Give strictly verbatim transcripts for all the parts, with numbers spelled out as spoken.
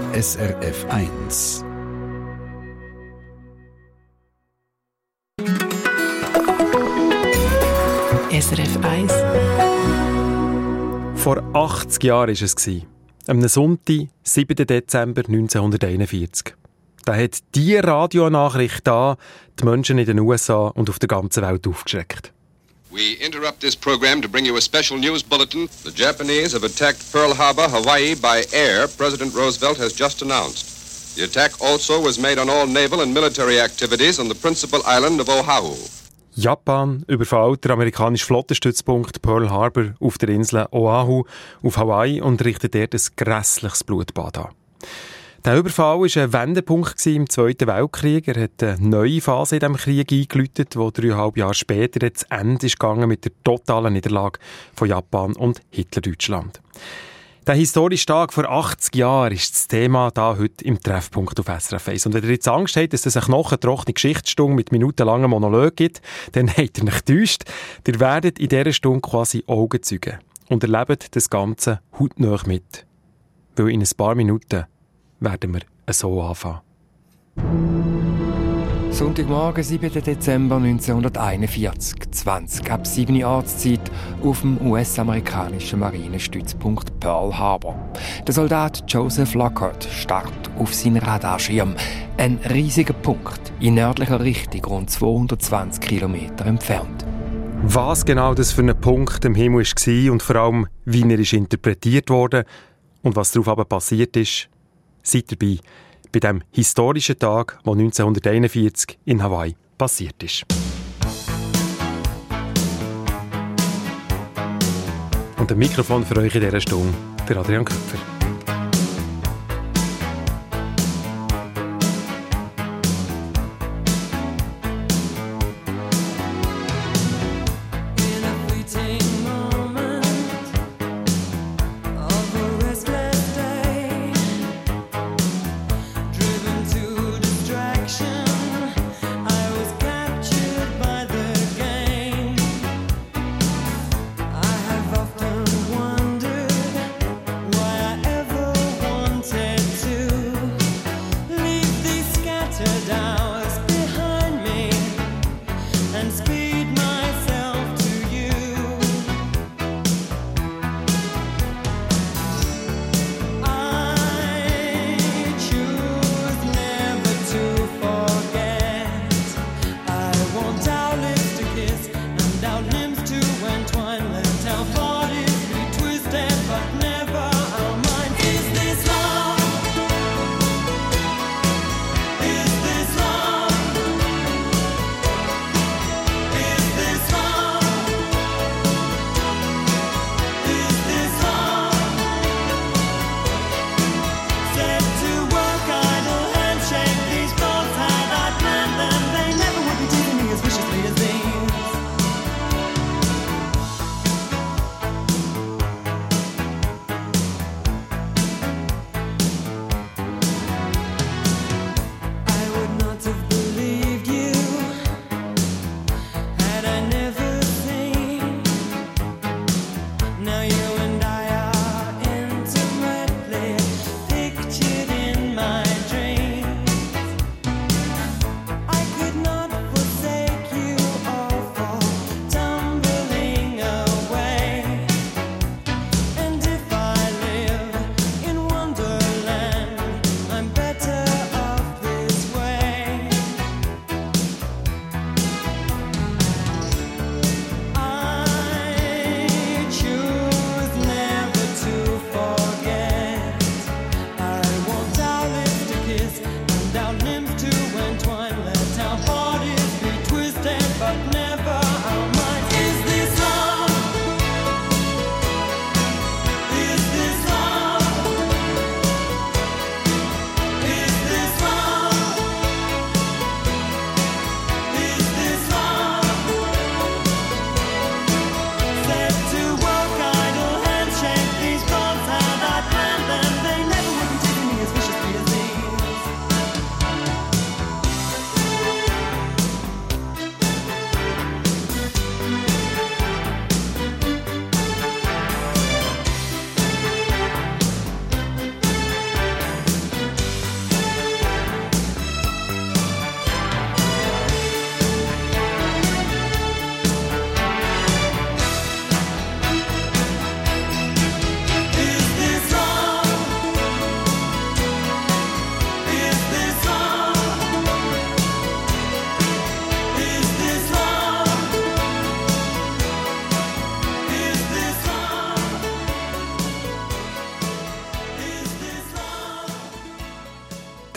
S R F eins. S R F eins. Vor achtzig Jahren war es. Am Sonntag, siebten Dezember neunzehnhunderteinundvierzig. Da hat diese Radionachricht da die Menschen in den U S A und auf der ganzen Welt aufgeschreckt. We interrupt this program to bring you a special news bulletin. The Japanese have attacked Pearl Harbor, Hawaii by air, President Roosevelt has just announced. The attack also was made on all naval and military activities on the principal island of Oahu. Japan überfällt den amerikanischen Flottenstützpunkt Pearl Harbor auf der Insel Oahu auf Hawaii und richtet dort ein grässliches Blutbad an. Der Überfall war ein Wendepunkt im Zweiten Weltkrieg. Er hat eine neue Phase in diesem Krieg eingeläutet, die dreieinhalb Jahre später zu Ende ist gegangen mit der totalen Niederlage von Japan und Hitlerdeutschland. Der historische Tag vor achtzig Jahren ist das Thema da heute im Treffpunkt auf S R F eins. Und wenn ihr jetzt Angst habt, dass es eine knochentrockene Geschichtsstunde mit minutenlangen Monolog gibt, dann habt ihr nicht getäuscht. Ihr werdet in dieser Stunde quasi Augenzeugen und erlebt das Ganze hautnah mit. Weil in ein paar Minuten werden wir so anfangen. Sonntagmorgen, siebten Dezember neunzehnhunderteinundvierzig, zwanzig ab sieben Uhr Ortszeit auf dem U S-amerikanischen Marinestützpunkt Pearl Harbor. Der Soldat Joseph Lockhart starrt auf seinen Radarschirm. Ein riesiger Punkt in nördlicher Richtung, rund zweihundertzwanzig Kilometer entfernt. Was genau das für ein Punkt im Himmel war und vor allem, wie er ist interpretiert wurde und was darauf aber passiert ist, seid dabei bei dem historischen Tag, der neunzehnhunderteinundvierzig in Hawaii passiert ist. Und ein Mikrofon für euch in dieser Stunde, der Adrian Köpfer. I have often wondered why I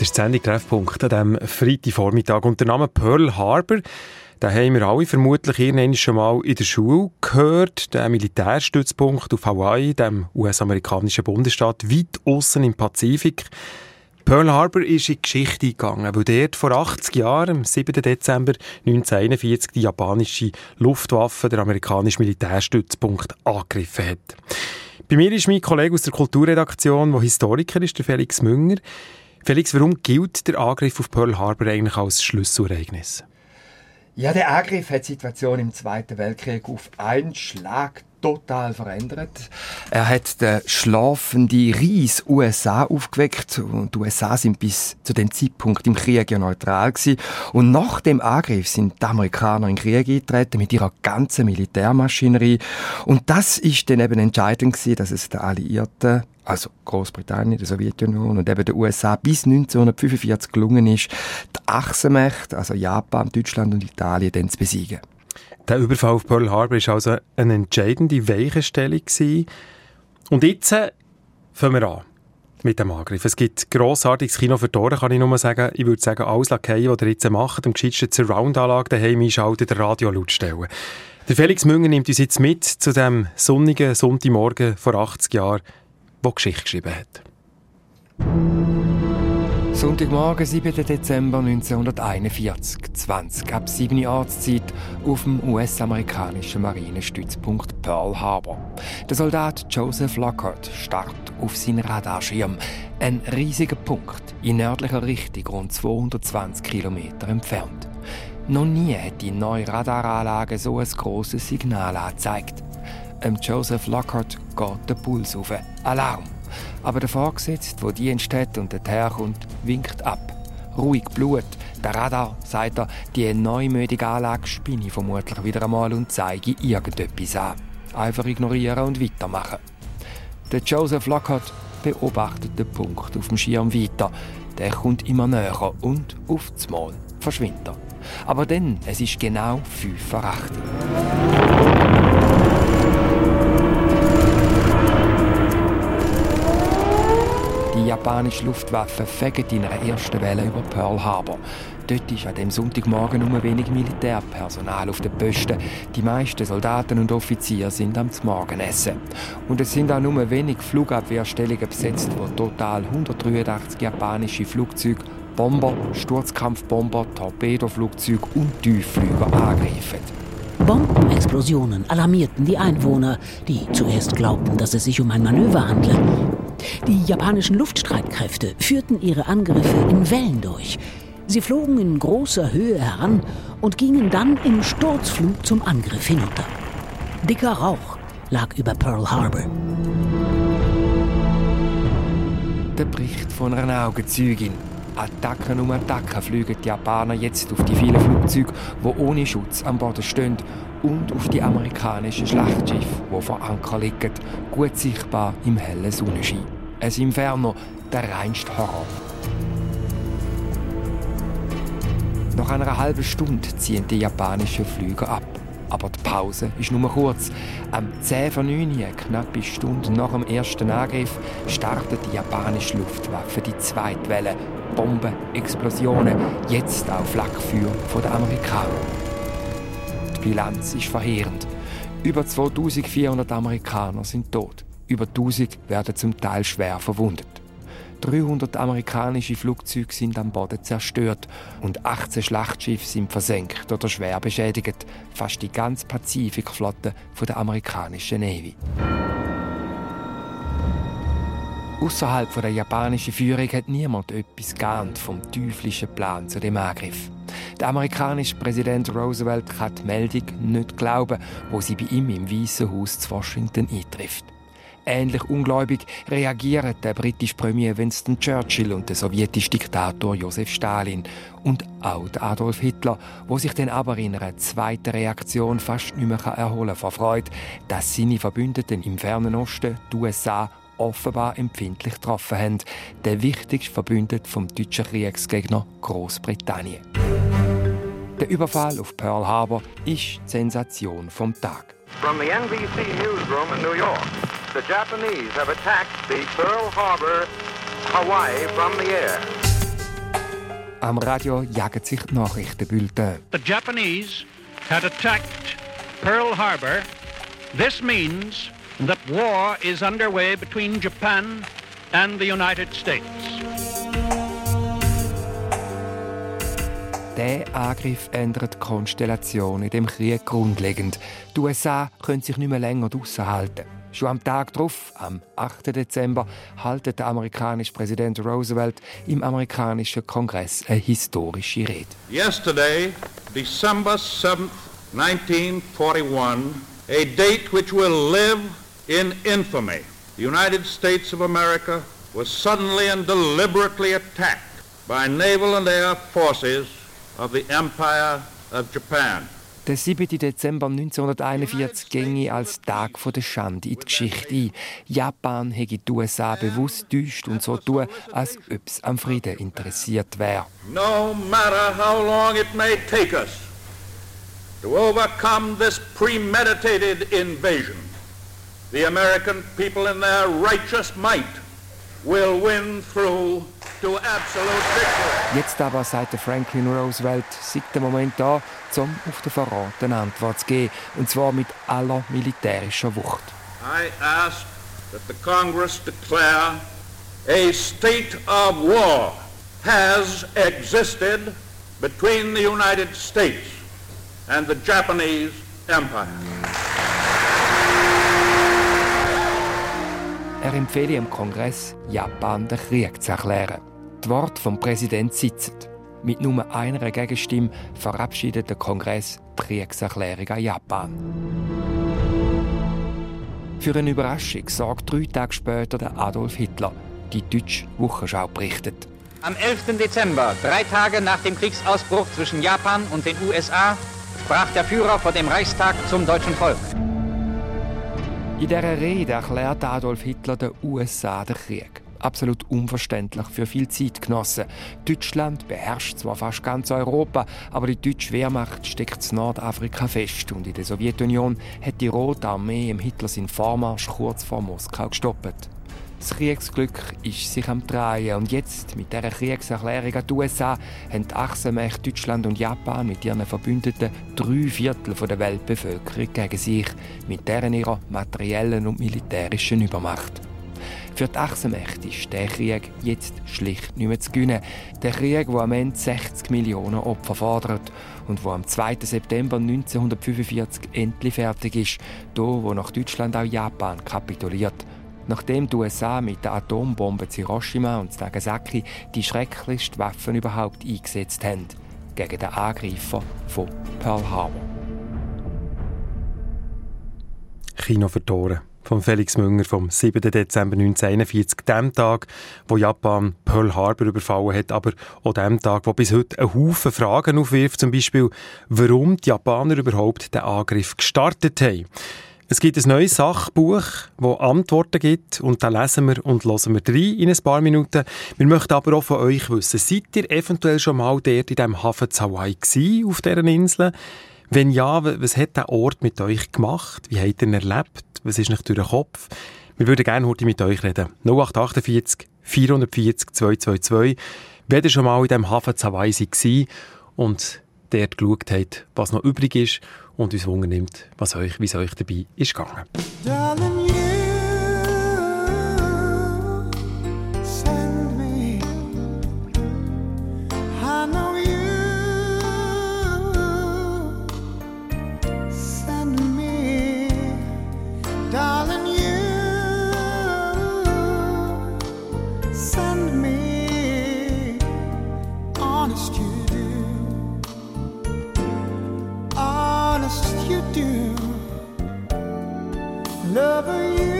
Das ist die Sendung Treffpunkt an diesem Freitagvormittag. Und der Name Pearl Harbor, den haben wir alle vermutlich irgendwann schon mal in der Schule gehört. Der Militärstützpunkt auf Hawaii, dem U S-amerikanischen Bundesstaat, weit aussen im Pazifik. Pearl Harbor ist in die Geschichte gegangen, weil dort vor achtzig Jahren, am siebten Dezember neunzehnhunderteinundvierzig, die japanische Luftwaffe der amerikanische Militärstützpunkt angegriffen hat. Bei mir ist mein Kollege aus der Kulturredaktion, der Historiker ist, der Felix Münger. Felix, warum gilt der Angriff auf Pearl Harbor eigentlich als Schlüsselereignis? Ja, der Angriff hat die Situation im Zweiten Weltkrieg auf einen Schlag total verändert. Er hat den schlafenden Ries U S A aufgeweckt und die U S A sind bis zu dem Zeitpunkt im Krieg ja neutral gewesen. Und nach dem Angriff sind die Amerikaner in den Krieg eingetreten mit ihrer ganzen Militärmaschinerie. Und das ist dann eben entscheidend gewesen, dass es den Alliierten, also Großbritannien, der Sowjetunion und eben der U S A bis neunzehnhundertfünfundvierzig gelungen ist, die Achsenmächte, also Japan, Deutschland und Italien, dann zu besiegen. Der Überfall auf Pearl Harbor war also eine entscheidende Weichenstellung. Und jetzt äh, fangen wir an mit dem Angriff. Es gibt grossartiges Kino für die Ohren, kann ich nur sagen. Ich würde sagen, alles Lakaien, was ihr jetzt macht, am gescheitsten die Surround-Anlage daheim einschalten, den Radio laut stellen. Der Felix Münger nimmt uns jetzt mit zu dem sonnigen Sonntagmorgen vor achtzig Jahren, der Geschichte geschrieben hat. Sonntagmorgen, siebten Dezember neunzehnhunderteinundvierzig, zwanzig ab sieben Uhr Ortszeit auf dem U S-amerikanischen Marinestützpunkt Pearl Harbor. Der Soldat Joseph Lockhart starrt auf seinen Radarschirm. Ein riesiger Punkt in nördlicher Richtung, rund zweihundertzwanzig Kilometer entfernt. Noch nie hat die neue Radaranlage so ein grosses Signal angezeigt. Ähm Joseph Lockhart geht der Puls auf. Alarm! Aber der Vorgesetzte, der Dienst hat und herkommt, winkt ab. Ruhig Blut. Der Radar, sagt er, die neumütige Anlage spinne vermutlich wieder einmal und zeige irgendetwas an. Einfach ignorieren und weitermachen. Der Joseph Lockhart beobachtet den Punkt auf dem Schirm weiter. Der kommt immer näher und auf das Mal verschwindet er. Aber dann, es ist genau fünf vor acht. Die japanische Luftwaffe fegt in einer ersten Welle über Pearl Harbor. Dort ist an dem Sonntagmorgen nur wenig Militärpersonal auf den Posten. Die meisten Soldaten und Offiziere sind am Morgenessen. Und es sind auch nur wenig Flugabwehrstellungen besetzt, wo total hundertdreiundachtzig japanische Flugzeuge, Bomber, Sturzkampfbomber, Torpedoflugzeuge und Tiefflüger angreifen. Bombenexplosionen alarmierten die Einwohner, die zuerst glaubten, dass es sich um ein Manöver handle. Die japanischen Luftstreitkräfte führten ihre Angriffe in Wellen durch. Sie flogen in großer Höhe heran und gingen dann im Sturzflug zum Angriff hinunter. Dicker Rauch lag über Pearl Harbor. Der Bericht von einer Augenzeugin. Attacken um Attacken fliegen die Japaner jetzt auf die vielen Flugzeuge, die ohne Schutz am Boden stehen, und auf die amerikanischen Schlachtschiffe, die vor Anker liegen, gut sichtbar im hellen Sonnenschein. Ein Inferno, der reinste Horror. Nach einer halben Stunde ziehen die japanischen Flüge ab. Aber die Pause ist nur kurz. Am zehn vor neun, eine knappe Stunde nach dem ersten Angriff, startet die japanische Luftwaffe die zweite Welle. Bomben, Explosionen, jetzt auch Flakfeuer von den Amerikanern. Die Bilanz ist verheerend. Über zweitausendvierhundert Amerikaner sind tot. Über tausend werden zum Teil schwer verwundet. dreihundert amerikanische Flugzeuge sind am Boden zerstört und achtzehn Schlachtschiffe sind versenkt oder schwer beschädigt. Fast die ganze Pazifikflotte von der amerikanischen Navy. Außerhalb der japanischen Führung hat niemand etwas geahnt vom teuflischen Plan zu dem Angriff. Der amerikanische Präsident Roosevelt kann die Meldung nicht glauben, wo sie bei ihm im Weißen Haus zu Washington eintrifft. Ähnlich ungläubig reagieren der britische Premier Winston Churchill und der sowjetische Diktator Josef Stalin und auch der Adolf Hitler, wo sich dann aber in einer zweiten Reaktion fast nicht mehr erholen vor Freude, dass seine Verbündeten im Fernen Osten, die U S A, offenbar empfindlich getroffen haben. Der wichtigste Verbündete vom deutschen Kriegsgegner Großbritannien. Der Überfall auf Pearl Harbor ist die Sensation vom Tag. From the N B C newsroom in New York, the Japanese have attacked the Pearl Harbor, Hawaii, from the air. Am Radio jagen sich die Nachrichtenbulletins. The Japanese had attacked Pearl Harbor. This means that war is underway between Japan and the United States. Der Angriff ändert die Konstellation in dem Krieg grundlegend. Die U S A können sich nicht mehr länger draussen halten. Schon am Tag darauf, am achten Dezember, hält der amerikanische Präsident Roosevelt im amerikanischen Kongress eine historische Rede. Yesterday, December seventh, nineteen forty-one, a date which will live in infamy. The United States of America was suddenly and deliberately attacked by naval and air forces of the Empire of Japan. Der siebten Dezember neunzehnhunderteinundvierzig ginge als Tag der Schande in die Geschichte ein. Japan hätte die U S A bewusst täuscht und so tun, als ob es am Frieden interessiert wäre. No matter how long it may take us to overcome this premeditated invasion, the American people in their righteous might will win through to absolute victory. Jetzt aber, sagt Franklin Roosevelt, sei der Moment da, um auf den Verrat eine Antwort zu geben, und zwar mit aller militärischer Wucht. I ask that the Congress declare a state of war has existed between the United States and the Japanese Empire. Er empfehle im Kongress, Japan den Krieg zu erklären. Die Worte vom Präsidenten sitzen. Mit nur einer Gegenstimme verabschiedet der Kongress die Kriegserklärung an Japan. Für eine Überraschung sorgt drei Tage später der Adolf Hitler. Die deutsche Wochenschau berichtet. Am elften Dezember, drei Tage nach dem Kriegsausbruch zwischen Japan und den U S A, sprach der Führer vor dem Reichstag zum deutschen Volk. In dieser Rede erklärt Adolf Hitler den U S A den Krieg. Absolut unverständlich für viele Zeitgenossen. Deutschland beherrscht zwar fast ganz Europa, aber die deutsche Wehrmacht steckt in Nordafrika fest. Und in der Sowjetunion hat die Rote Armee im Hitler seinen Vormarsch kurz vor Moskau gestoppt. Das Kriegsglück ist sich am Drehen. Und jetzt, mit dieser Kriegserklärung an die U S A, haben die Achsenmächte Deutschland und Japan mit ihren Verbündeten drei Viertel der Weltbevölkerung gegen sich, mit deren ihrer materiellen und militärischen Übermacht. Für die Achsenmächte ist der Krieg jetzt schlicht nicht mehr zu gewinnen. Der Krieg, der am Ende sechzig Millionen Opfer fordert und der am zweiten September neunzehnhundertfünfundvierzig endlich fertig ist, da wo nach Deutschland auch Japan kapituliert. Nachdem die U S A mit der Atombombe zu Hiroshima und Nagasaki die schrecklichsten Waffen überhaupt eingesetzt haben, gegen den Angreifer von Pearl Harbor. Kino für Tore von Felix Münger vom siebten Dezember neunzehnhunderteinundvierzig, dem Tag, wo Japan Pearl Harbor überfallen hat, aber auch dem Tag, wo bis heute einen Haufen Fragen aufwirft, zum Beispiel, warum die Japaner überhaupt den Angriff gestartet haben. Es gibt ein neues Sachbuch, das Antworten gibt, und da lesen wir und hören wir rein in ein paar Minuten. Wir möchten aber auch von euch wissen, seid ihr eventuell schon mal dort in diesem Hafen zu Hawaii gewesen, auf dieser Insel? Wenn ja, was hat der Ort mit euch gemacht? Wie habt ihr ihn erlebt? Was ist euch durch den Kopf? Wir würden gerne heute mit euch reden. null acht achtundvierzig vierhundertvierzig zweihundertzweiundzwanzig. Wenn ihr schon mal in diesem Hafen zu Hawaii war und dort geschaut habt, was noch übrig ist und uns Wunder nimmt, was euch, wie es euch dabei ist gegangen. Darling, you send me. I know you send me. Darling, you send me. Honest you do. Honest you do. Lover, you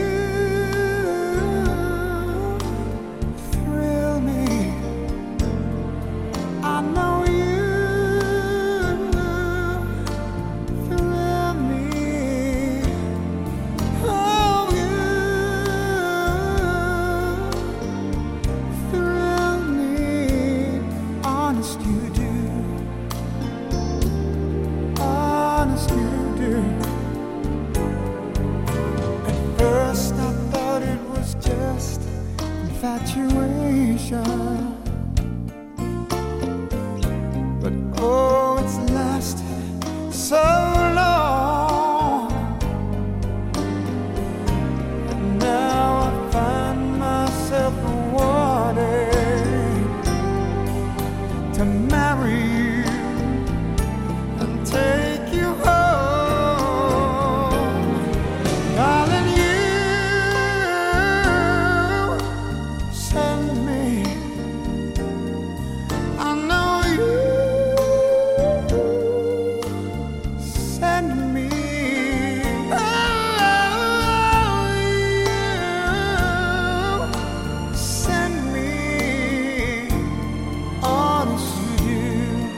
thrill me. I know you thrill me. Oh, you thrill me. Honest you do. Honest you do. First I thought it was just infatuation, to marry you and take you home. Darling, you send me. I know you send me. Oh, you send me. Honest you do.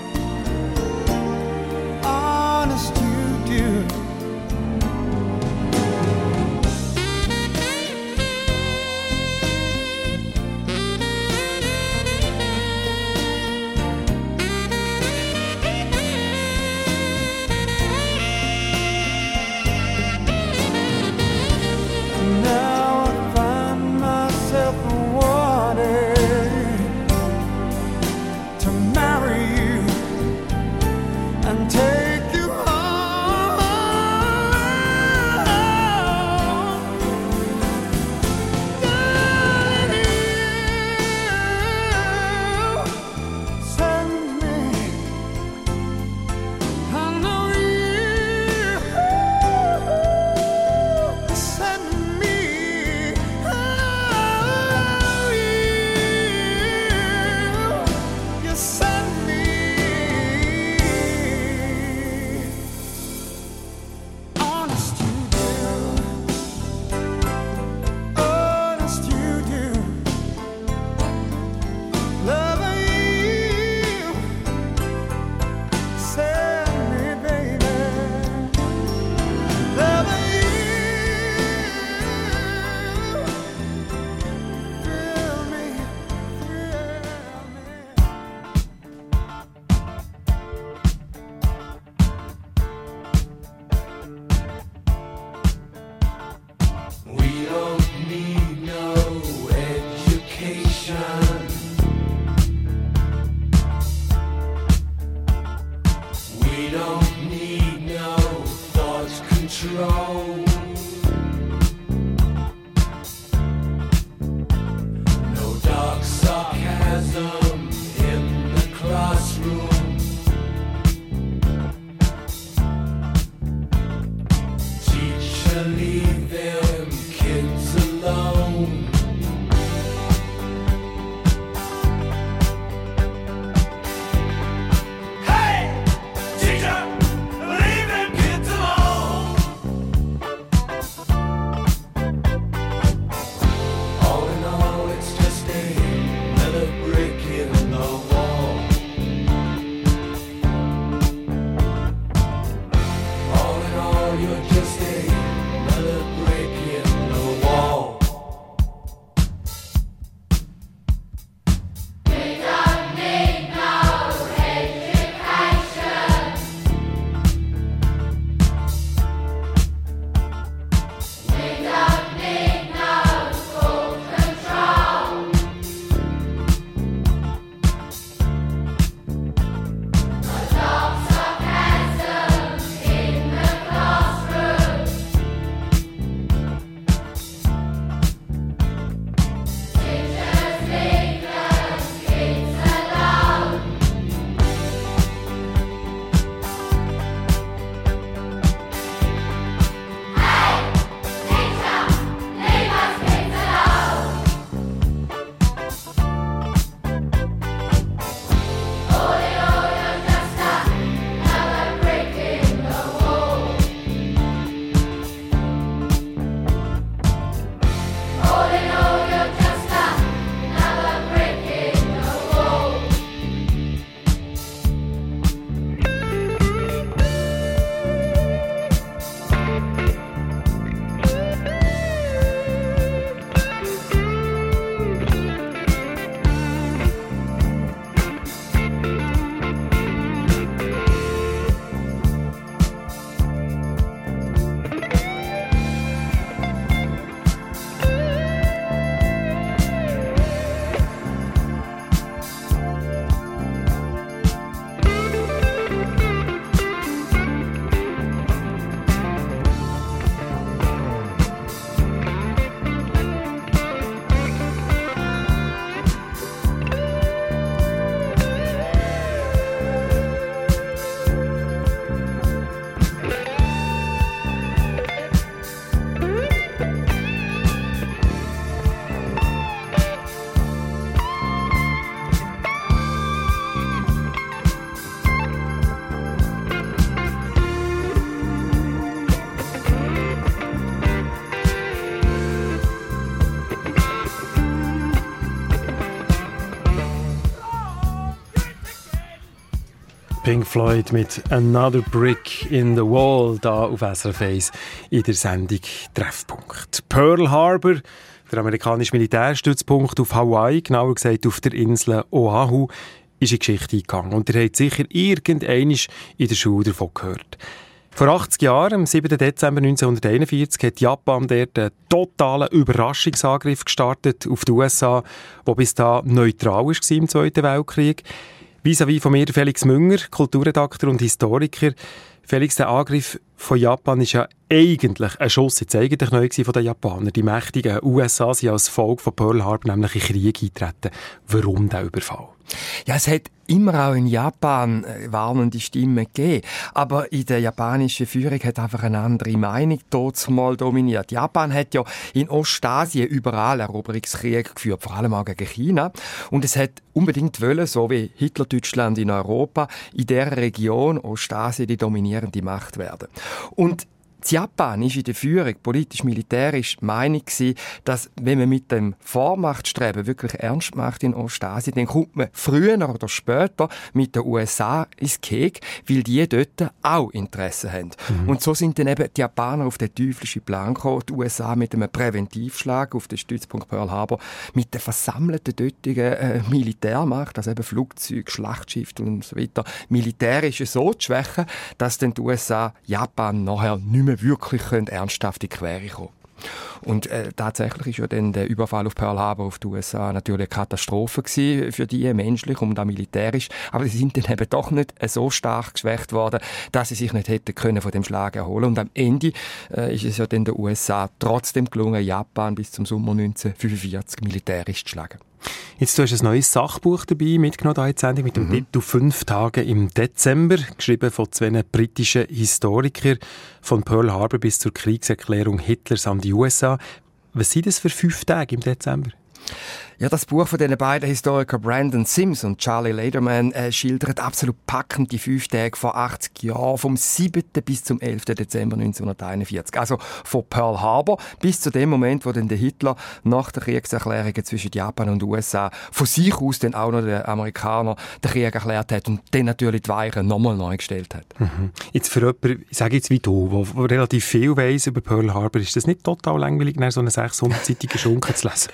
Pink Floyd mit «Another Brick in the Wall» da auf S R F eins in der Sendung «Treffpunkt». Pearl Harbor, der amerikanische Militärstützpunkt auf Hawaii, genauer gesagt auf der Insel Oahu, ist in die Geschichte eingegangen. Und ihr habt sicher irgendeinmal in der Schule davon gehört. Vor achtzig Jahren, am siebten Dezember neunzehnhunderteinundvierzig, hat Japan dort einen totalen Überraschungsangriff gestartet auf die U S A, der bis dahin neutral war im Zweiten Weltkrieg. Vis-à-vis von mir Felix Münger, Kulturredakteur und Historiker. Felix, der Angriff von Japan war ja eigentlich ein Schuss ins eigene Knie von den Japanern. Die mächtigen U S A sind als Folge von Pearl Harbor nämlich in Krieg eingetreten. Warum der Überfall? Ja, es hat immer auch in Japan warnende Stimmen gegeben. Aber in der japanischen Führung hat einfach eine andere Meinung dort mal dominiert. Japan hat ja in Ostasien überall Eroberungskriege geführt, vor allem auch gegen China. Und es hat unbedingt wollen, so wie Hitler-Deutschland in Europa, in dieser Region Ostasien die dominierende Macht werden. Und Japan war in der Führung politisch-militärisch die Meinung, dass, wenn man mit dem Vormachtstreben wirklich ernst macht in Ostasien, dann kommt man früher oder später mit den U S A ins Krieg, weil die dort auch Interesse haben. Mhm. Und so sind dann eben die Japaner auf den teuflischen Plan gekommen, die U S A mit einem Präventivschlag auf den Stützpunkt Pearl Harbor, mit der versammelten dortigen äh, Militärmacht, also eben Flugzeuge, Schlachtschiffe und so weiter, militärisch so zu schwächen, dass dann die U S A Japan nachher nicht mehr wirklich ernsthaft in die Quere kommen. Und äh, tatsächlich ist ja dann der Überfall auf Pearl Harbor auf die U S A natürlich eine Katastrophe gewesen für die, menschlich und auch militärisch. Aber sie sind dann eben doch nicht so stark geschwächt worden, dass sie sich nicht hätten können von dem Schlag erholen. Und am Ende äh, ist es ja dann der U S A trotzdem gelungen, Japan bis zum Sommer neunzehnhundertfünfundvierzig militärisch zu schlagen. Jetzt, du hast ein neues Sachbuch dabei mitgenommen, da in die Sendung, mit dem mhm. Titel «Fünf Tage im Dezember», geschrieben von zwei britischen Historikern, von Pearl Harbor bis zur Kriegserklärung Hitlers an die U S A. Was sind das für fünf Tage im Dezember? Ja, das Buch von den beiden Historikern Brandon Sims und Charlie Lederman äh, schildert absolut packend die fünf Tage vor achtzig Jahren, vom siebten bis zum elften Dezember neunzehnhunderteinundvierzig. Also von Pearl Harbor bis zu dem Moment, wo dann der Hitler nach der Kriegserklärung zwischen Japan und U S A von sich aus dann auch noch den Amerikaner den Krieg erklärt hat und dann natürlich die Weichen nochmal neu gestellt hat. Mhm. Jetzt für jemanden, ich sage jetzt wie du, der relativ viel weiss über Pearl Harbor, ist das nicht total langweilig, so einen sechshundertseitigen Schunken zu lesen?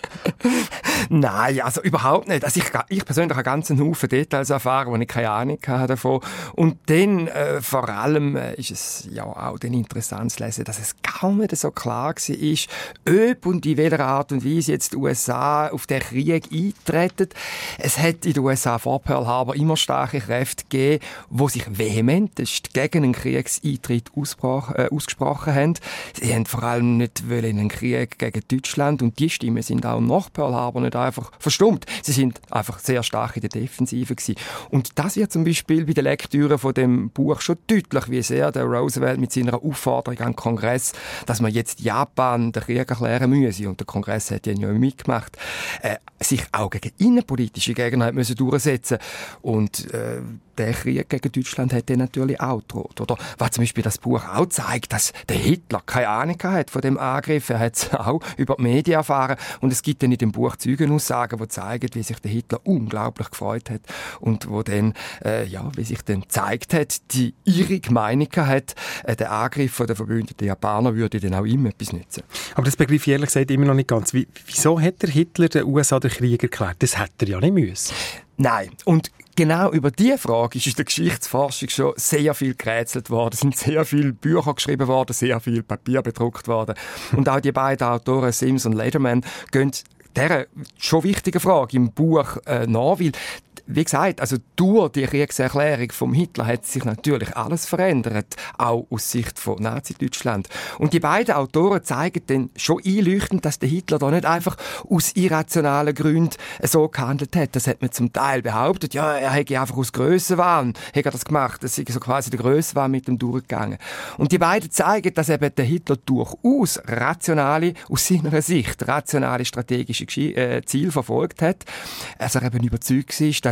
Nein, also überhaupt nicht. Also ich, ich persönlich habe ganz einen Haufen Details erfahren, wo ich keine Ahnung hatte davon. Und dann äh, vor allem äh, ist es ja auch dann interessant zu lesen, dass es gar nicht so klar war, ob und in welcher Art und Weise jetzt die U S A auf den Krieg eintreten. Es hat in den U S A vor Pearl Harbor immer starke Kräfte gegeben, die sich vehementest gegen einen Kriegseintritt äh, ausgesprochen haben. Sie haben vor allem nicht wollen in einen Krieg gegen Deutschland und die Stimmen sind auch nach Pearl Harbor nicht einfach verstummt. Sie sind einfach sehr stark in der Defensive gewesen. Und das wird zum Beispiel bei der Lektüre von dem Buch schon deutlich, wie sehr der Roosevelt mit seiner Aufforderung an den Kongress, dass man jetzt Japan den Krieg erklären müsse, und der Kongress hat ja nicht mitgemacht, äh, sich auch gegen innenpolitische Gegner hat müssen durchsetzen. Und äh, der Krieg gegen Deutschland hat dann natürlich auch gedroht. Oder was zum Beispiel das Buch auch zeigt, dass der Hitler keine Ahnung hat von dem Angriff. Er hat es auch über die Medien erfahren. Und es gibt dann in dem Buch Zeugenaussagen, die zeigen, wie sich der Hitler unglaublich gefreut hat und wo dann, äh, ja, wie sich dann gezeigt hat, die irrige Meinung hat, äh, der Angriff der verbündeten Japaner würde dann auch ihm etwas nützen. Aber das begriff ich ehrlich gesagt immer noch nicht ganz. Wie, wieso hat der Hitler den U S A den Krieg erklärt? Das hätte er ja nicht müssen. Nein. Und genau über diese Frage ist in der Geschichtsforschung schon sehr viel gerätselt worden. Es sind sehr viele Bücher geschrieben worden, sehr viel Papier bedruckt worden. Und auch die beiden Autoren Sims und Lederman gehen dieser schon wichtige Frage im Buch äh, nach, weil, wie gesagt, also durch die Kriegserklärung vom Hitler hat sich natürlich alles verändert, auch aus Sicht von Nazi-Deutschland. Und die beiden Autoren zeigen dann schon einleuchtend, dass der Hitler da nicht einfach aus irrationalen Gründen so gehandelt hat. Das hat man zum Teil behauptet, ja, er hätte einfach aus Grössenwahn hätte er das gemacht. Das ist so quasi der Grössenwahn mit dem durchgegangen. Und die beiden zeigen, dass eben der Hitler durchaus rationale, aus seiner Sicht, rationale strategische Ziele verfolgt hat. Also er eben überzeugt war,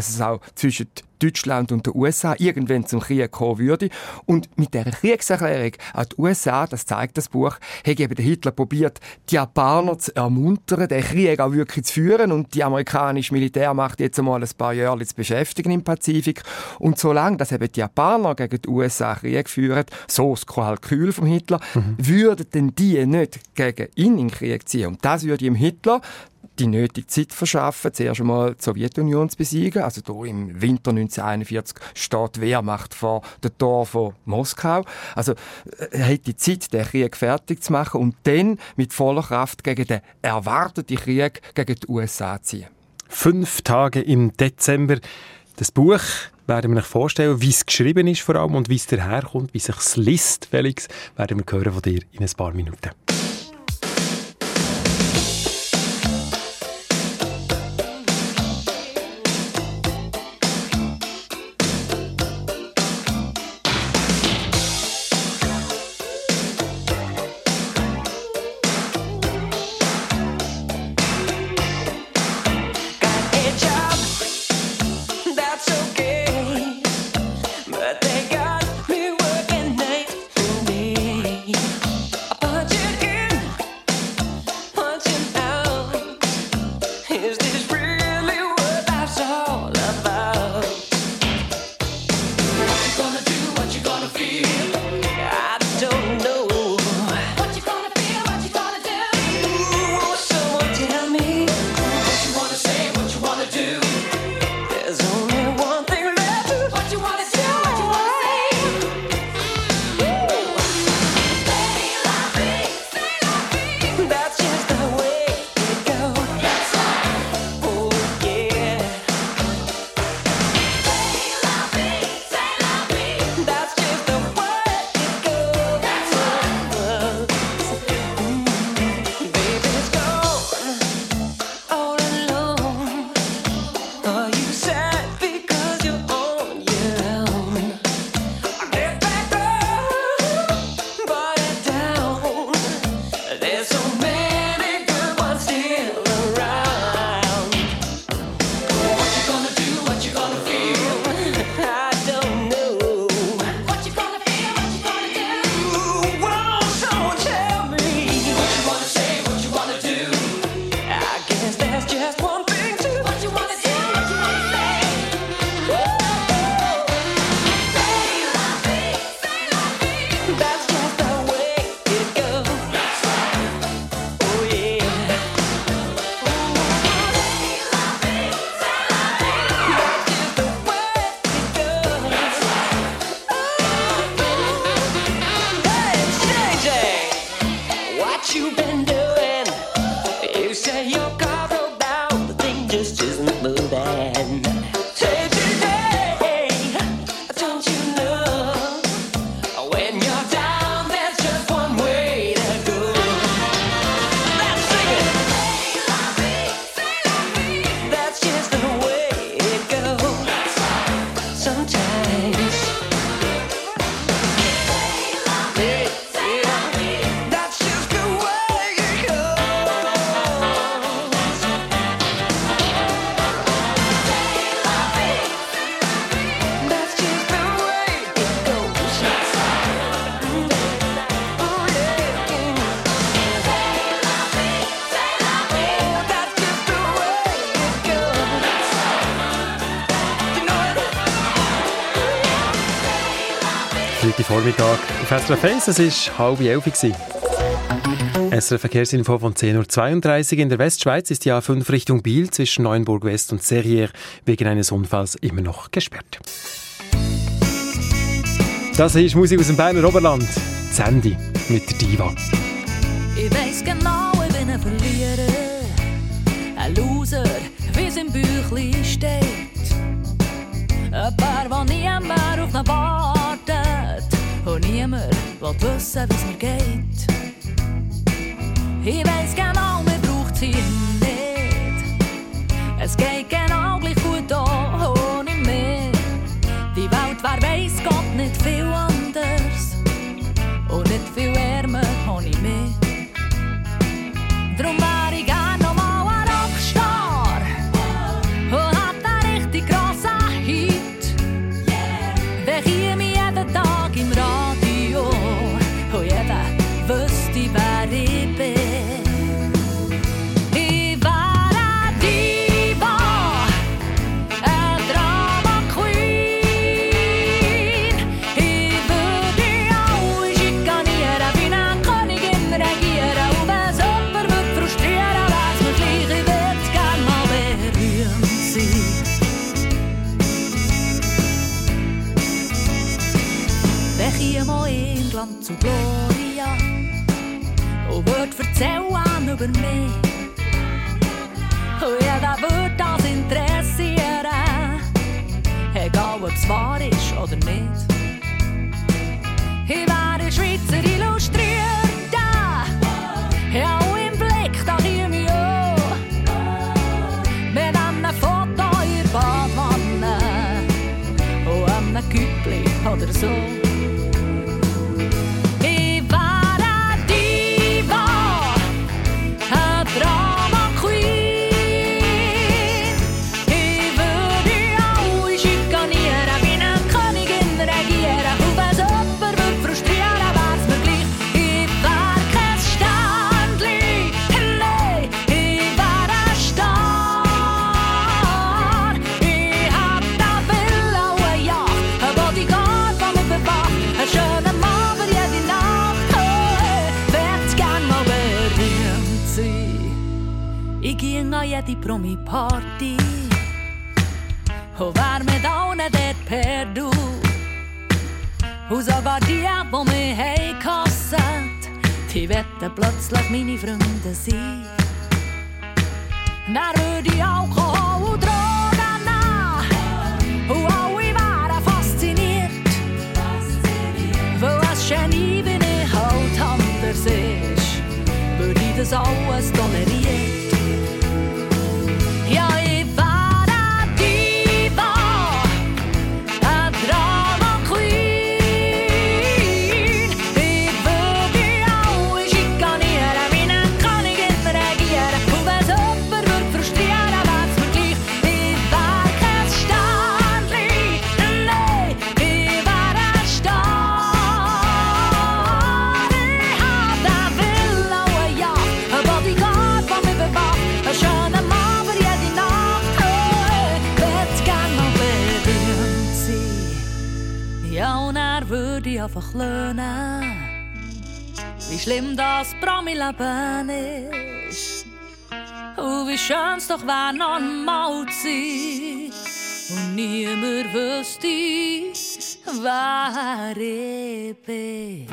dass es auch zwischen Deutschland und den U S A irgendwann zum Krieg kommen würde. Und mit dieser Kriegserklärung an die U S A, das zeigt das Buch, hat eben der Hitler probiert, die Japaner zu ermuntern, den Krieg auch wirklich zu führen und die amerikanische Militärmacht jetzt einmal ein paar Jahre zu beschäftigen im Pazifik. Und solange dass eben die Japaner gegen die U S A Krieg führen, so das Kalkül vom Hitler, mhm. würden denn die nicht gegen ihn in den Krieg ziehen. Und das würde ihm Hitler die nötige Zeit verschaffen, zuerst einmal die Sowjetunion zu besiegen. Also hier im Winter neunzehnhunderteinundvierzig steht die Wehrmacht vor dem Tor von Moskau. Also er hat die Zeit, den Krieg fertig zu machen und dann mit voller Kraft gegen den erwarteten Krieg gegen die U S A ziehen. Fünf Tage im Dezember. Das Buch werden wir euch vorstellen, wie es geschrieben ist vor allem und wie es daherkommt, wie es sich liest, Felix, werden wir hören von dir in ein paar Minuten. Vormittag auf S R F eins, es war halb elf. S R F Verkehrsinfo von zehn Uhr zweiunddreißig. In der Westschweiz ist die A fünf Richtung Biel zwischen Neuenburg West und Serrières wegen eines Unfalls immer noch gesperrt. Das hier ist Musik aus dem Berner Oberland. Sandy mit der Diva. Ich weiss genau, ich bin ein Verlierer, ein Loser, wie es im Büchlein steht. Ein Paar, der niemand auf ihn wartet und niemand will wissen, wie es mir geht. Ich weiss genau, mir braucht sie nicht. Es geht genau gleich gut ohne mich. Die Welt wäre, weiss Gott, nicht viel anders und nicht viel ärmer ohne mich. Drum wär ich gern noch mal ein Rockstar und hab den richtig grossen kommt zu Gloria und wird erzählen über mich. Und jeder wird das interessieren, egal ob es wahr ist oder nicht. Ich wäre Schweizer Illustrierte, ja auch im Blick, da komme ich an. Mit einem Foto in der Badwanne und einem Küppli oder so. Ich wäre eine Diva, eine Drama Queen. Ich würde alle schikanieren, wie eine Königin regieren. Und wenn es jemand würde frustrieren, wär's mir gleich. Ich wäre kein Ständli, nein, ich wäre ein Star. Ich hab eine Villa und eine Yacht, ein Bodyguard, der mich bewacht, einen schönen Mann für jede Nacht. Oh, würd gern mal berühmt sein. Ich ging an jede Promi-Party und wär mit allen dort per Du. Und sogar die, die mich heimgehasst, die wollten plötzlich meine Freunde sein. Dann würde ich Alkohol und Drogen nehmen und alle wären fasziniert. Weil ein Genie, wie ich halt anders ist, würde ich das alles tolerieren. Ja, ich wäre eine Diva, eine Drama Queen. Ich würde alle schikanieren, wie eine Königin regieren. Und wenn es jemand würde frustrieren, wär's mir gleich. Ich wäre kein Ständli, nein, ich wäre ein Star. Ich hab eine Villa und eine Yacht, ein Bodyguard, der mich bewacht, einen schönen Mann für jede Nacht. Oh, ich würd gern mal berühmt sein. Ja, und er würde ich einfach lernen, wie schlimm das Promi-Leben ist. Und wie schön's doch wär, normal zu sein. Und niemand wüsste, wer ich bin.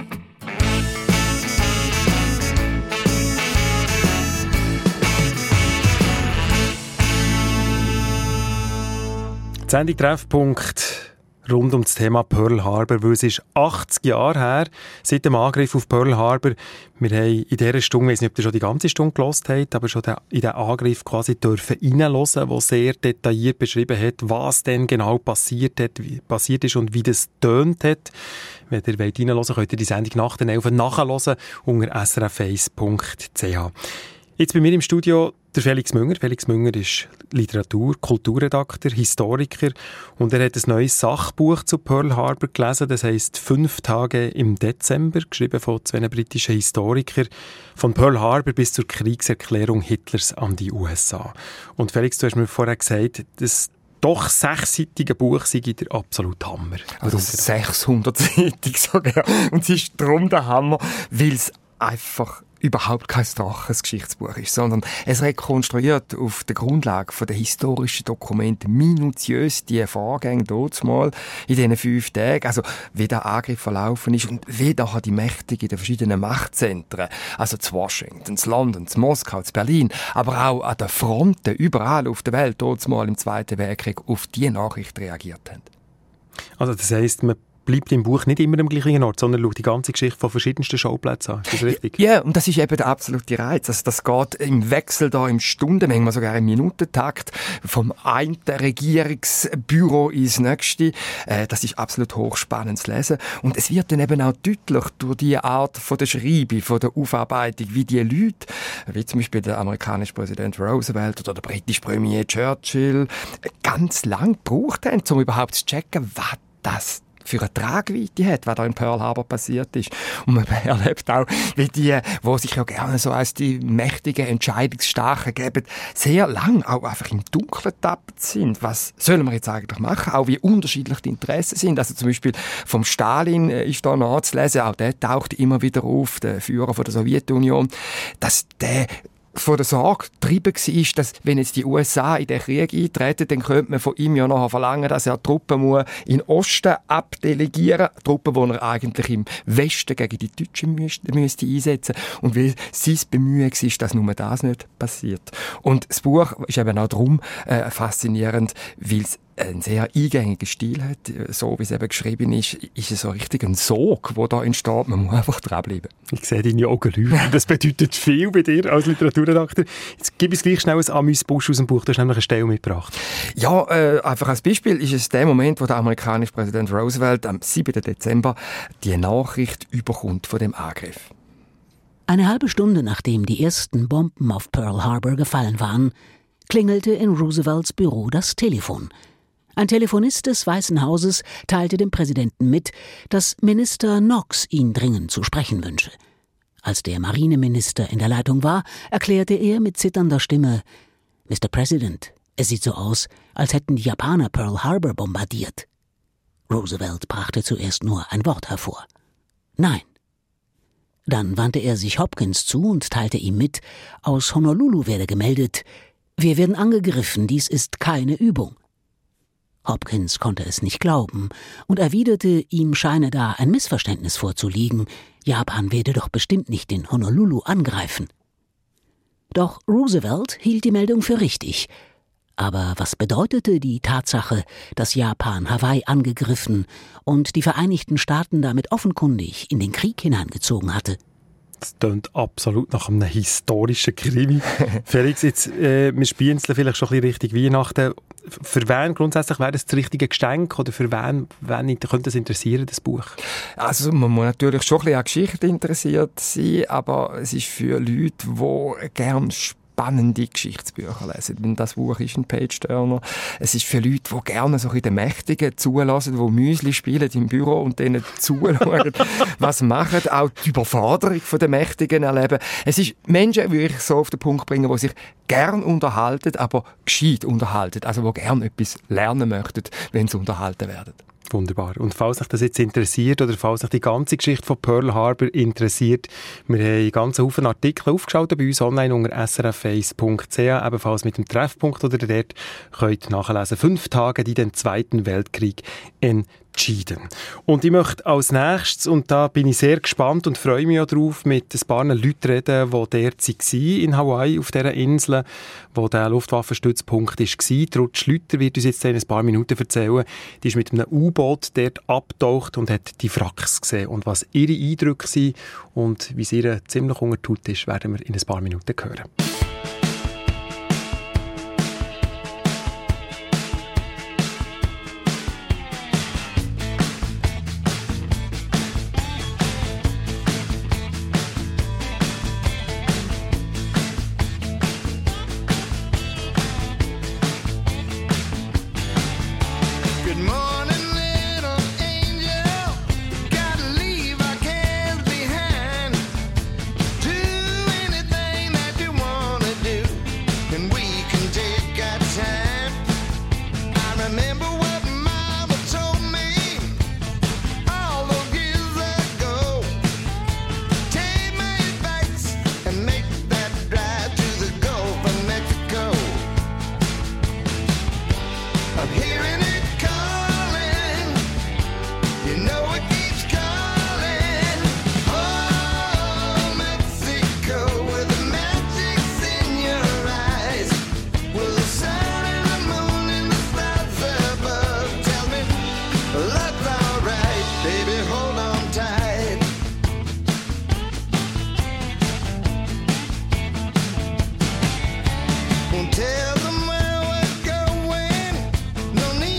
Die Sendung Treffpunkt rund um das Thema Pearl Harbor, weil es ist achtzig Jahre her, seit dem Angriff auf Pearl Harbor. Wir haben in dieser Stunde, ich weiss nicht, ob ihr schon die ganze Stunde gehört habt, aber schon in den Angriff quasi dürfen reinhören, der sehr detailliert beschrieben hat, was denn genau passiert, hat, wie, passiert ist und wie das tönt hat. Wenn ihr wollt reinhören wollt, könnt ihr die Sendung nach den elf nachhören unter s r f eins punkt c h. Jetzt bei mir im Studio der Felix Münger. Felix Münger ist Literatur-, Kulturredakteur, Historiker und er hat ein neues Sachbuch zu Pearl Harbor gelesen. Das heisst «Fünf Tage im Dezember», geschrieben von zwei britischen Historikern, von Pearl Harbor bis zur Kriegserklärung Hitlers an die U S A. Und Felix, du hast mir vorher gesagt, das doch sechsseitige Buch sei der absolute Hammer. Also sechshundertseitig sogar. Und es ist darum der Hammer, weil es einfach überhaupt kein straches Geschichtsbuch ist, sondern es rekonstruiert auf der Grundlage von den historischen Dokumenten minutiös die Vorgänge dort mal in diesen fünf Tagen, also wie der Angriff verlaufen ist und wie da die Mächtigen in den verschiedenen Machtzentren, also zu Washington, zu London, zu Moskau, zu Berlin, aber auch an den Fronten überall auf der Welt dort mal im Zweiten Weltkrieg auf die Nachricht reagiert haben. Also das heisst, man bleibt im Buch nicht immer am gleichen Ort, sondern schaut die ganze Geschichte von verschiedensten Schauplätzen an. Ist das richtig? Ja, yeah, und das ist eben der absolute Reiz. Also das geht im Wechsel da im Stunden, manchmal sogar im Minutentakt, vom einen Regierungsbüro ins nächste. Äh, das ist absolut hochspannend zu lesen. Und es wird dann eben auch deutlich durch die Art von der Schreibung, von der Aufarbeitung, wie die Leute, wie zum Beispiel der amerikanische Präsident Roosevelt oder der britische Premier Churchill, ganz lang gebraucht haben, um überhaupt zu checken, was das für eine Tragweite hat, was da in Pearl Harbor passiert ist. Und man erlebt auch, wie die, die sich ja gerne so als die mächtigen, entscheidungsstarken geben, sehr lang auch einfach im Dunkeln getappt sind. Was sollen wir jetzt eigentlich machen? Auch wie unterschiedlich die Interessen sind. Also zum Beispiel vom Stalin ist da nachzulesen, auch der taucht immer wieder auf, der Führer von der Sowjetunion, dass der von der Sorge getrieben war, dass, wenn jetzt die U S A in den Krieg eintreten, dann könnte man von ihm ja noch verlangen, dass er Truppen muss in den Osten abdelegieren muss. Truppen, die er eigentlich im Westen gegen die Deutschen müsste, müsste einsetzen. Und weil sein Bemühen war, dass nur das nicht passiert. Und das Buch ist eben auch darum äh, faszinierend, weil es einen sehr eingängigen Stil hat. So wie es eben geschrieben ist, ist es so richtig ein Sog, der da entsteht. Man muss einfach dranbleiben. Ich sehe deine Augen leuchten. Das bedeutet viel bei dir als Literaturredakteur. Jetzt gib uns gleich schnell ein Amüs-Busch aus dem Buch. Du hast nämlich eine Stelle mitgebracht. Ja, äh, einfach als Beispiel ist es der Moment, wo der amerikanische Präsident Roosevelt am siebten Dezember die Nachricht überkommt von dem Angriff. Eine halbe Stunde nachdem die ersten Bomben auf Pearl Harbor gefallen waren, klingelte in Roosevelts Büro das Telefon. Ein Telefonist des Weißen Hauses teilte dem Präsidenten mit, dass Minister Knox ihn dringend zu sprechen wünsche. Als der Marineminister in der Leitung war, erklärte er mit zitternder Stimme: »Mister President, es sieht so aus, als hätten die Japaner Pearl Harbor bombardiert.« Roosevelt brachte zuerst nur ein Wort hervor: »Nein.« Dann wandte er sich Hopkins zu und teilte ihm mit, aus Honolulu werde gemeldet: »Wir werden angegriffen, dies ist keine Übung.« Hopkins konnte es nicht glauben und erwiderte, ihm scheine da ein Missverständnis vorzuliegen. Japan werde doch bestimmt nicht in Honolulu angreifen. Doch Roosevelt hielt die Meldung für richtig. Aber was bedeutete die Tatsache, dass Japan Hawaii angegriffen und die Vereinigten Staaten damit offenkundig in den Krieg hineingezogen hatte? Das klingt absolut nach einem historischen Krimi. Felix, jetzt, äh, wir spienzeln vielleicht schon ein bisschen Richtung Weihnachten. Für wen grundsätzlich wäre das das richtige Geschenk oder für wen, wen könnte das interessieren, das Buch? Also man muss natürlich schon ein bisschen an Geschichte interessiert sein, aber es ist für Leute, die gerne spannende Geschichtsbücher lesen. Das Buch ist ein Page-Turner. Es ist für Leute, die gerne so in den Mächtigen zulassen, die Müsli spielen im Büro und denen zuschauen, was machen, auch die Überforderung der Mächtigen erleben. Es ist Menschen, würde ich so auf den Punkt bringen, die sich gern unterhalten, aber gescheit unterhalten. Also die gerne etwas lernen möchten, wenn sie unterhalten werden. Wunderbar. Und falls euch das jetzt interessiert oder falls euch die ganze Geschichte von Pearl Harbor interessiert, wir haben einen ganzen Haufen Artikel aufgeschaltet bei uns online unter s r f eins punkt c h, ebenfalls mit dem Treffpunkt, oder dort könnt ihr nachlesen. Fünf Tage, die den Zweiten Weltkrieg entschieden. Und ich möchte als nächstes, und da bin ich sehr gespannt und freue mich auch drauf, mit ein paar Leuten reden, die dort waren in Hawaii, auf dieser Insel, wo der Luftwaffenstützpunkt war. Ruth Schlüter wird uns jetzt in ein paar Minuten erzählen. Die ist mit einem U-Boot dort abgetaucht und hat die Wracks gesehen. Und was ihre Eindrücke sind und wie es ihr ziemlich untertut ist, werden wir in ein paar Minuten hören. Tell them where we're going. No need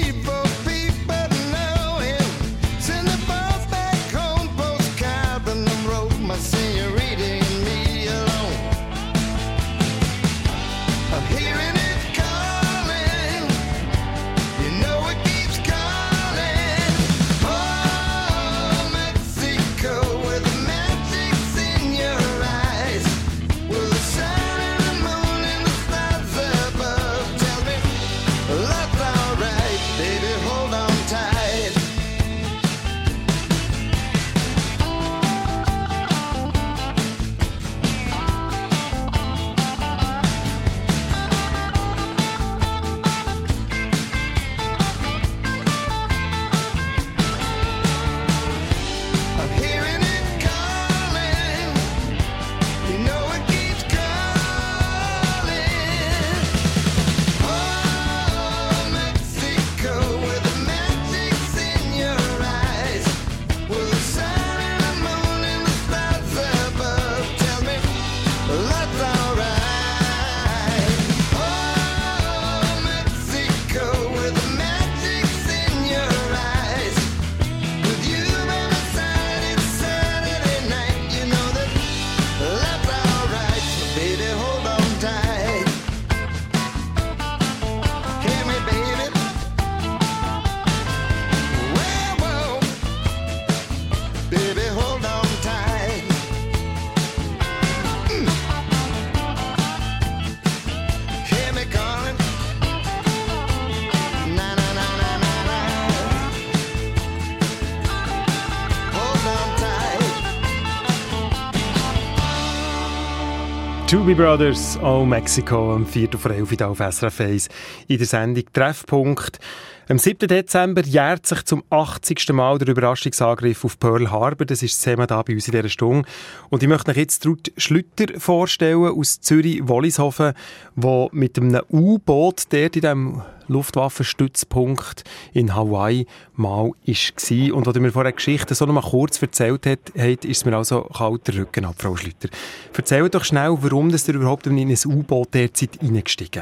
Doobie Brothers, oh Mexico, am vierten vor elf auf S R F eins in der Sendung Treffpunkt. Am siebten Dezember jährt sich zum achtzigsten Mal der Überraschungsangriff auf Pearl Harbor. Das ist das Thema hier bei uns in dieser Stunde. Und ich möchte euch jetzt Ruth Schlüter vorstellen aus Zürich-Wollishofen, der mit einem U-Boot dort in diesem Luftwaffenstützpunkt in Hawaii mal war. Und als ihr mir vorher Geschichte so noch mal kurz erzählt habt, ist mir also kalt der Rücken ab, Frau Schlüter. Erzählt doch schnell, warum ihr überhaupt in ein U-Boot dort seid reingestiegen?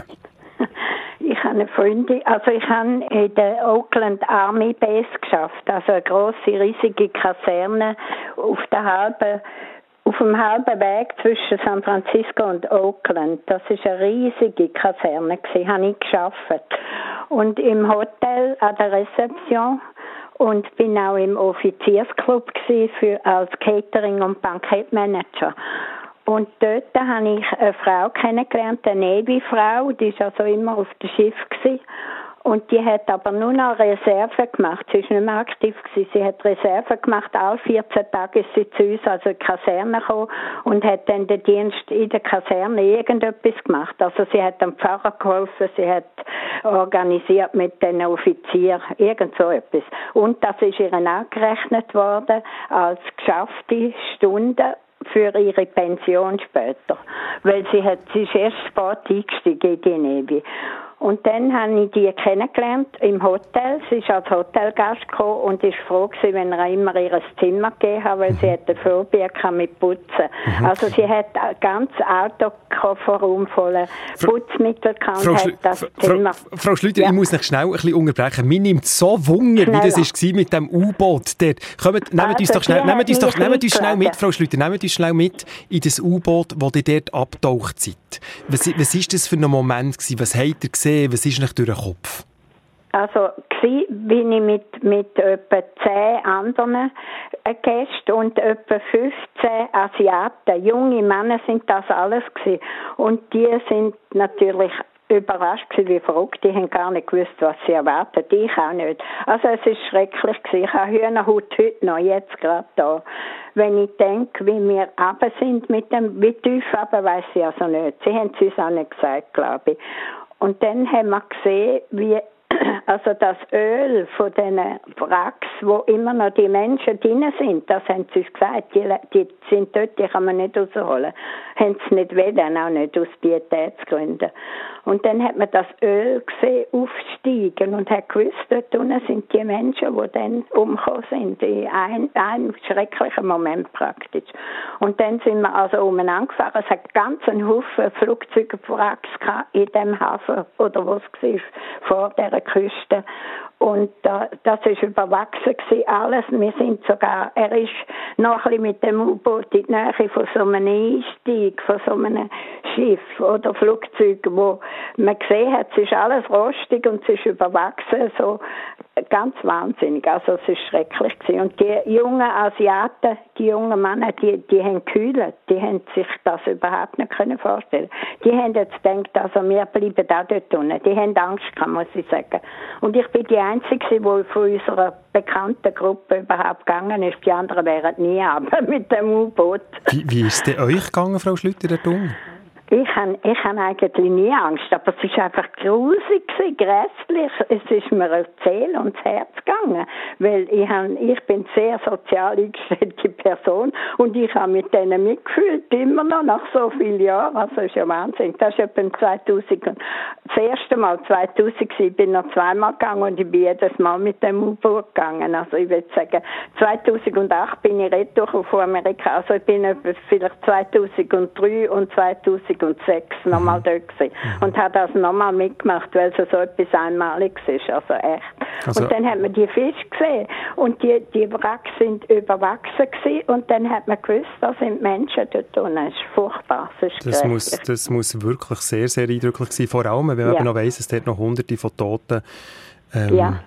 Ich habe eine Freundin, also ich habe in der Oakland Army Base geschafft, also eine grosse, riesige Kaserne auf der halben, auf dem halben Weg zwischen San Francisco und Oakland. Das ist eine riesige Kaserne gewesen, habe ich geschafft. Und im Hotel an der Rezeption und bin auch im Offiziersclub gewesen für, als Catering- und Bankettmanager. Und dort habe ich eine Frau kennengelernt, eine Navy-Frau, die war also immer auf dem Schiff gewesen. Und die hat aber nur noch Reserve gemacht. Sie war nicht mehr aktiv gewesen. Sie hat Reserve gemacht. Alle vierzehn Tage ist sie zu uns, also in die Kaserne gekommen und hat dann den Dienst in der Kaserne irgendetwas gemacht. Also sie hat dem Pfarrer geholfen, sie hat organisiert mit den Offizieren, irgend so etwas. Und das ist ihr angerechnet worden als geschaffte Stunden für ihre Pension später. Weil sie hat, sie ist erst spät eingestiegen in die Navy. Und dann habe ich die kennengelernt im Hotel. Sie ist als Hotelgast gekommen und ist froh gewesen, wenn er immer ihr Zimmer gegeben hat, weil mhm. sie hat eine Phobie mit Putzen. Mhm. Also sie hat ein ganz Autokofferraum voller Putzmittel gehabt und hat das Frau, Zimmer... Frau, Frau Schlüter, ja. Ich muss noch schnell ein bisschen unterbrechen. Mir nimmt so Wunder, Schneller. wie das war mit dem U-Boot dort. Kommt, nehmt also uns doch schnell, nehmt uns doch, nehmt uns schnell mit, Frau Schlüter, nehmt uns schnell mit in das U-Boot, wo ihr dort abgetaucht seid. Was, was ist das für ein Moment gewesen? Was habt ihr gesehen? Was ist nicht durch den Kopf? Also, gsi bin ich mit, mit etwa zehn anderen Gästen und etwa fünfzehn Asiaten. Junge Männer sind das alles gewesen. Und die sind natürlich überrascht gewesen, wie verrückt. Die haben gar nicht gewusst, was sie erwarten. Ich auch nicht. Also, es ist schrecklich gewesen. Ich habe Hühnerhaut heute noch, jetzt gerade da. Wenn ich denke, wie wir runter sind mit dem, wie tief runter, weiss ich also nicht. Sie haben es uns auch nicht gesagt, glaube ich. Und dann haben wir gesehen, wie also das Öl von diesen Wracks, wo immer noch die Menschen drin sind, das haben sie uns gesagt, die, die sind dort, die kann man nicht rausholen. Haben sie nicht wollen, auch nicht aus Pietätsgründen. Und dann hat man das Öl gesehen aufsteigen und hat gewusst, dort unten sind die Menschen, die dann umgekommen sind, in einem, einem schrecklichen Moment praktisch. Und dann sind wir also umeinander gefahren. Es hat ganz einen Haufen Flugzeugwracks in dem Hafen, oder wo es war, vor dieser Küste. Und äh, das war überwachsen gewesen, alles. Wir sind sogar, er ist noch ein bisschen mit dem U-Boot in die Nähe von so einem Einstieg, von so einem Schiff oder Flugzeug, wo man gesehen hat, es ist alles rostig und es ist überwachsen, so ganz wahnsinnig. Also es ist schrecklich gewesen. Und die jungen Asiaten, die jungen Männer, die, die haben gekühlt, die haben sich das überhaupt nicht können vorstellen. Die haben jetzt gedacht, also wir bleiben auch dort unten. Die haben Angst gehabt, muss ich sagen. Und ich bin die Einzige, die von unserer bekannten Gruppe überhaupt gegangen ist. Die anderen wären nie aber mit dem U-Boot. Wie, wie ist es denn euch gegangen, Frau Schlüter, dort unten? Ich habe ich hab eigentlich nie Angst, aber es war einfach grusig, grässlich. Es ist mir eine Seele und das Herz gegangen, weil ich, hab, ich bin eine sehr sozial eingestellte Person und ich habe mit denen mitgefühlt, immer noch nach so vielen Jahren. Also das ist ja Wahnsinn. Das war etwa zweitausend. Das erste Mal zweitausend, ich bin noch zweimal gegangen und ich bin jedes Mal mit dem U-Boot gegangen. Also ich würde sagen, zweitausendacht bin ich retour auf Amerika. Also ich bin etwa vielleicht zweitausenddrei und zweitausendsechs nochmal dort gewesen. Und habe das nochmal mitgemacht, weil es so etwas Einmaliges ist. Also echt. Also und dann hat man die Fische gesehen und die, die Wracks sind überwachsen gewesen und dann hat man gewusst, da sind Menschen dort unten. Das ist furchtbar. Das, ist das, muss, das muss wirklich sehr, sehr eindrücklich sein. Vor allem, wenn man ja. noch weiss, es dort noch hunderte von Toten ähm, ja.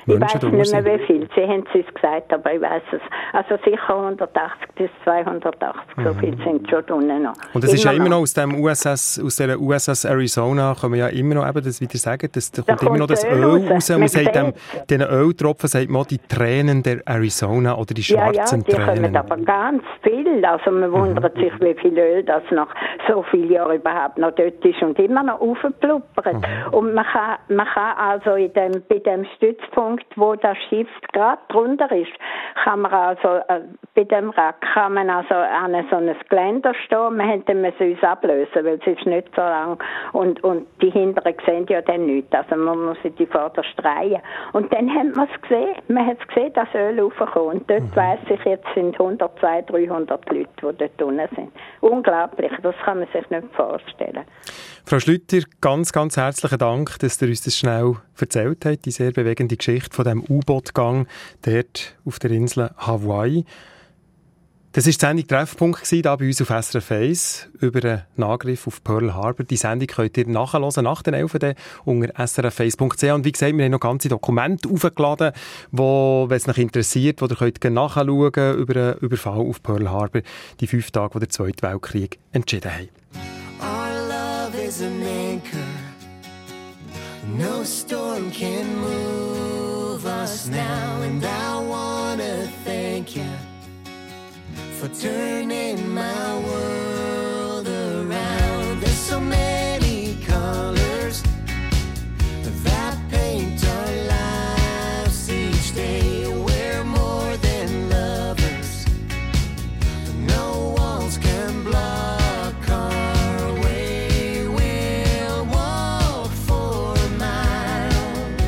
Menschen ich da weiß sind. nicht mehr, wie viel. Sie haben es uns gesagt, aber ich weiß es. Also sicher hundertachtzig bis zweihundertachtzig, mhm. so viel sind schon drinnen noch. Und es ist ja immer noch noch aus dem U S S, aus der U S S Arizona, kann man ja immer noch eben das wieder sagen, das, da, da kommt immer noch das Öl raus. raus. Man, man sagt dem, diesen Öltropfen sagt man die Tränen der Arizona oder die schwarzen Tränen. Ja, ja, die Tränen. kommen aber ganz viel. Also man wundert mhm. sich, wie viel Öl das nach so vielen Jahren überhaupt noch dort ist und immer noch aufpluppert. Mhm. Und man kann, man kann also in dem, bei dem Stützpunkt, wo das Schiff gerade drunter ist, kann man also, äh, bei dem Wrack kann man also an so ein Geländer stehen. Wir hätten uns ablösen, weil es ist nicht so lang und, und die Hinteren sehen ja dann nichts. Also man muss in die vorderste Reihe. Und dann haben wir es gesehen. Man hat es gesehen, dass Öl raufkommt. Und dort mhm. weiss ich, jetzt sind hundertzweiundachtzig, dreihundert Leute, die dort unten sind. Unglaublich, das kann man sich nicht vorstellen. Frau Schlüter, ganz, ganz herzlichen Dank, dass ihr uns das schnell erzählt habt, die sehr bewegende Geschichte von dem U-Boot-Gang dort auf der Insel Hawaii. Das war die Sendung Treffpunkt hier bei uns auf S R F eins über den Angriff auf Pearl Harbor. Die Sendung könnt ihr nachhören nach den elf unter s r f eins punkt c h. Und wie gesagt, wir haben noch ganze Dokumente aufgeladen, wo, wenn es euch interessiert, wo ihr könnt nachschauen über den Überfall auf Pearl Harbor, die fünf Tage, wo der Zweite Weltkrieg entschieden haben. Our love is an anchor. No storm can move us now. And I wanna thank you for turning my world around. There's so many colors that paint our lives each day. We're more than lovers. No walls can block our way. We'll walk for miles,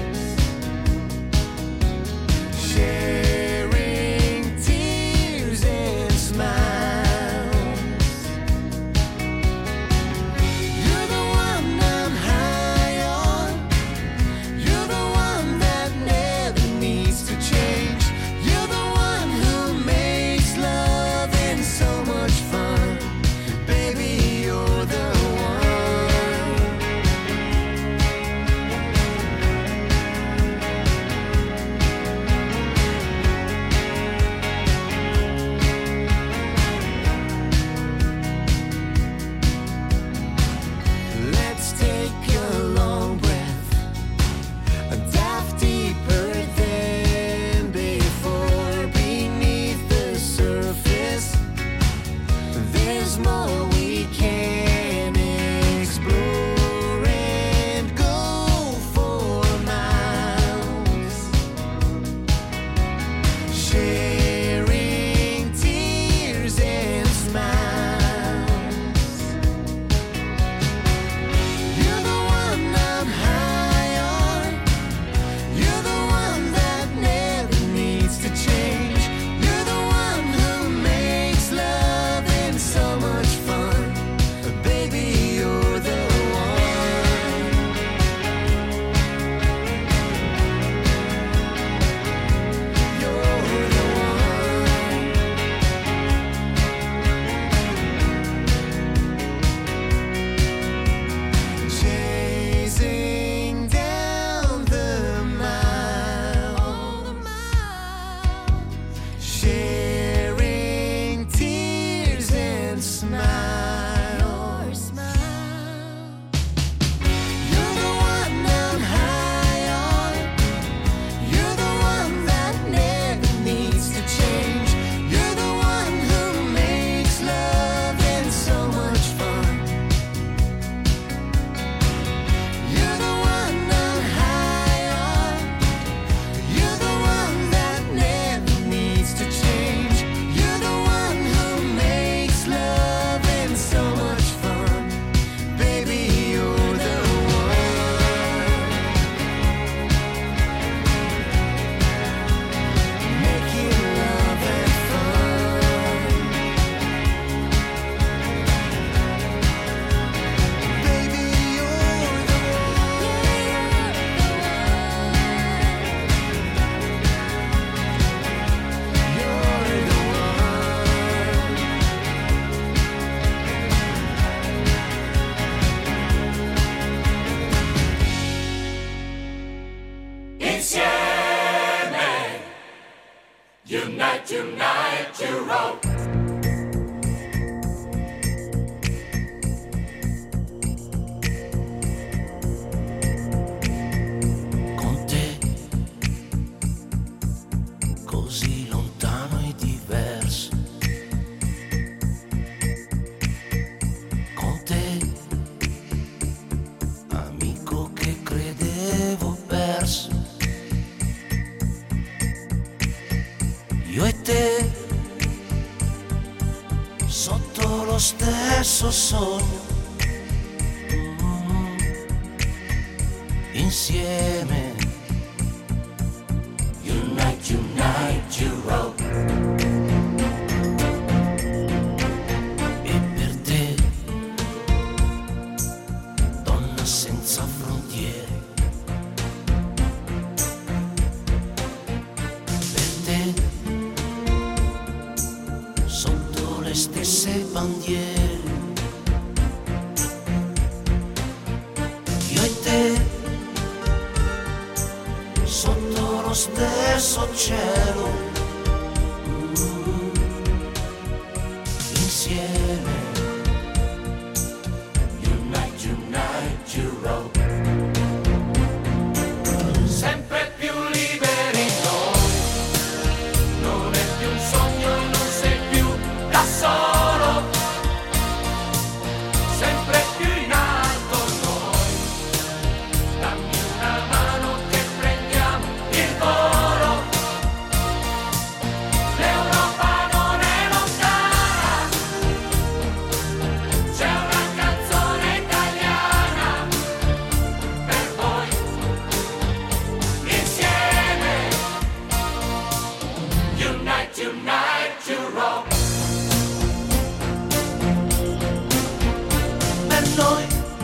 sharing tears and smiles. You're Unite, unite, Europe. Con te, così lontano e diverso. Con te, amico che credevo perso. Io e te, sotto lo stesso sogno, mm, insieme. Unite, unite, Europe. E per te, donna senza frontiere, per te, sotto le stesse bandiere, io e te, sotto lo stesso cielo, mm, insieme. Unite, unite, Europe. Sempre più liberi noi, non è più un sogno, non sei più da solo, sempre più in alto noi, dammi una mano che prendiamo il volo, l'Europa non è lontana, c'è una canzone italiana per voi, insieme, unite, unite, Europe. Per noi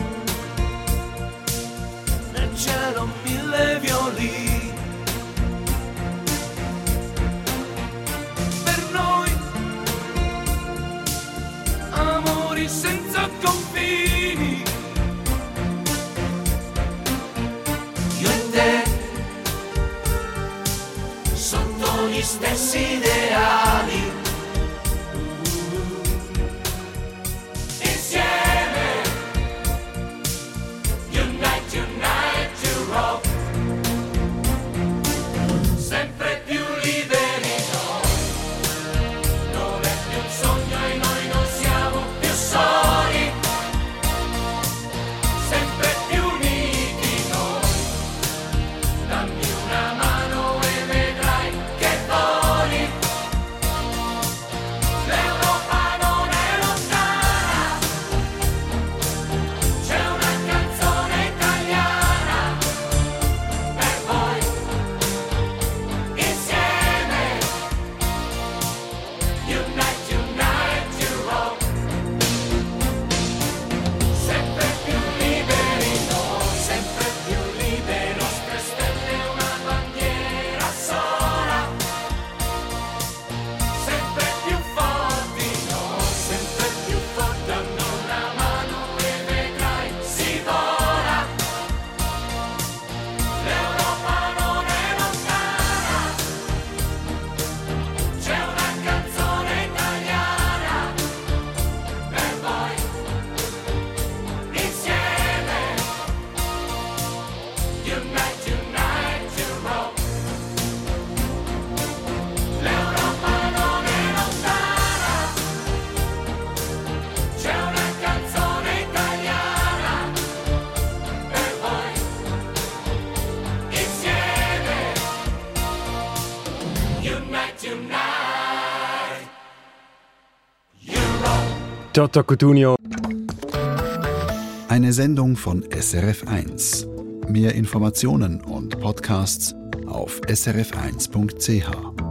nel cielo mille violini, per noi amori senza confini, io e te sotto gli stessi ideali, insieme. Unite, unite, Europe. Sempre più liberi noi, non è più un sogno e noi non siamo più soli, sempre più uniti noi, dammi una mano e vedrai che voli, l'Europa non è lontana, c'è una canzone italiana per voi, insieme. Unite, unite, Europe. Sempre più liberi noi, sempre più liberi, nostre stelle una bandiera sola, sempre più forti noi, sempre più forti, danno una mano e vedrai si vola, l'Europa non è lontana, c'è una canzone italiana per voi, insieme. Unite, unite, Europe. L'Europa non è lontana, c'è una canzone italiana per voi, insieme. Unite, unite, Europe. Toto Cutugno. Eine Sendung von S R F eins. Mehr Informationen und Podcasts auf s r f eins punkt c h.